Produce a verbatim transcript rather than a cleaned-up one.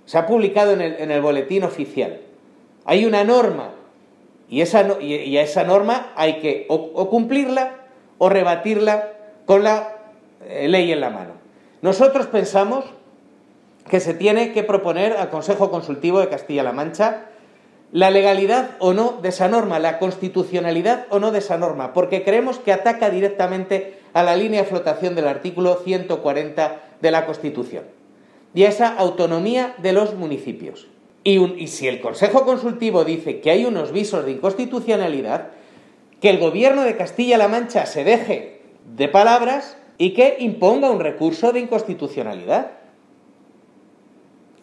se ha publicado en el, en el boletín oficial. Hay una norma y, esa, y, y a esa norma hay que o, o cumplirla o rebatirla con la eh, ley en la mano. Nosotros pensamos que se tiene que proponer al Consejo Consultivo de Castilla-La Mancha la legalidad o no de esa norma, la constitucionalidad o no de esa norma, porque creemos que ataca directamente a la línea de flotación del artículo ciento cuarenta de la Constitución y a esa autonomía de los municipios. Y, un, y si el Consejo Consultivo dice que hay unos visos de inconstitucionalidad, que el Gobierno de Castilla-La Mancha se deje de palabras y que imponga un recurso de inconstitucionalidad.